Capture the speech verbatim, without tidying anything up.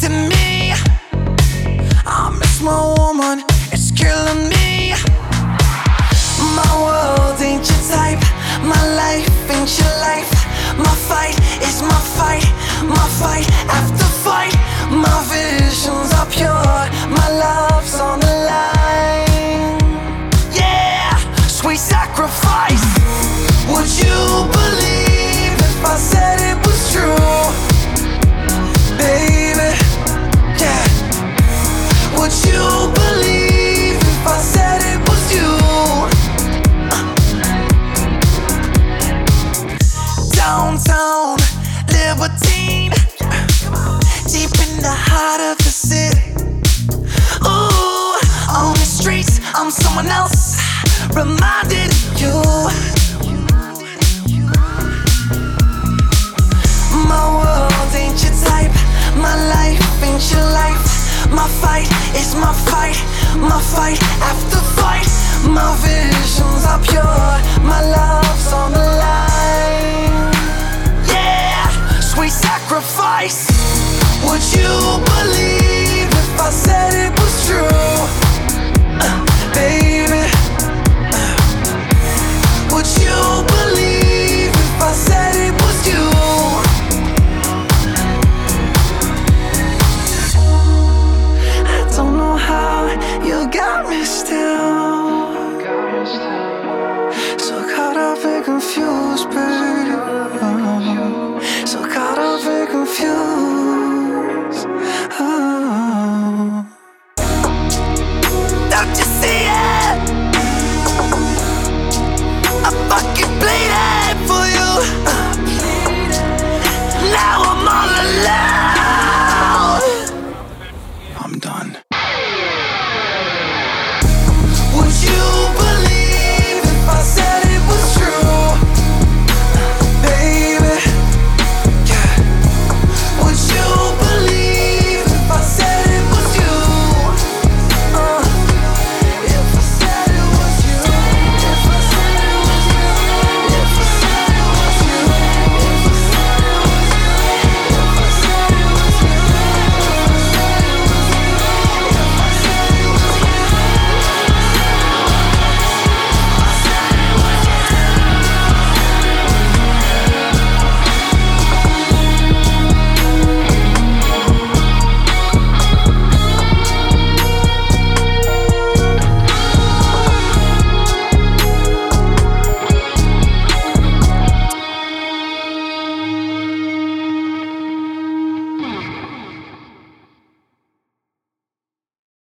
in me. I miss my woman, it's killing me. My world ain't your type, my life ain't your life. My fight is my fight, my fight after fight. My visions are pure, my love's on the line. Yeah, sweet sacrifice. Would you believe if I said it was true? Baby, yeah. Would you believe if I said it was you? Downtown, libertine, deep in the heart of the city. Ooh, on the streets, I'm someone else, reminded you. My world ain't your type, my life ain't your life. My fight is my fight, my fight after fight. My visions are pure, my love's on the line. Yeah, sweet sacrifice. Would you believe if I said it was true? Uh, baby, uh, would you believe if I said it was you? I don't know how you got me still, so caught up in